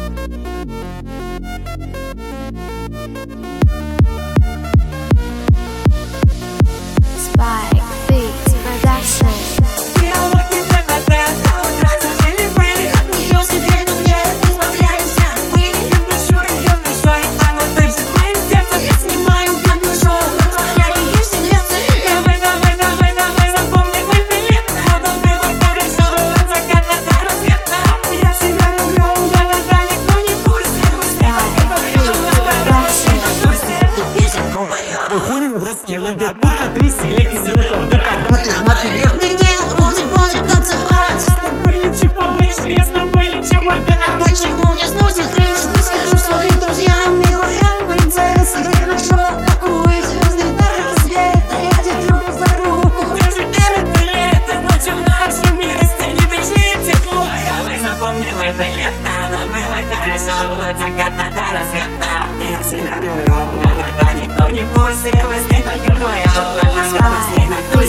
Spike Beats Production. Не любят, будто ты селектор. Ты когда ты Мне будет больно танцевать. полечи поближе, я с тобой лечу опять. Почему не сносит крышу? Скажу своим друзьям, милая принцесса, я нашел такой звездный дар света. Я держу за руку. Даже перед летом, ночью в нашем месте не дыши тепло. Я запомнил это лето, оно было хорошо, было закатно до рассвета. Я всегда люблю, никогда никто не пустил, возник только твоя.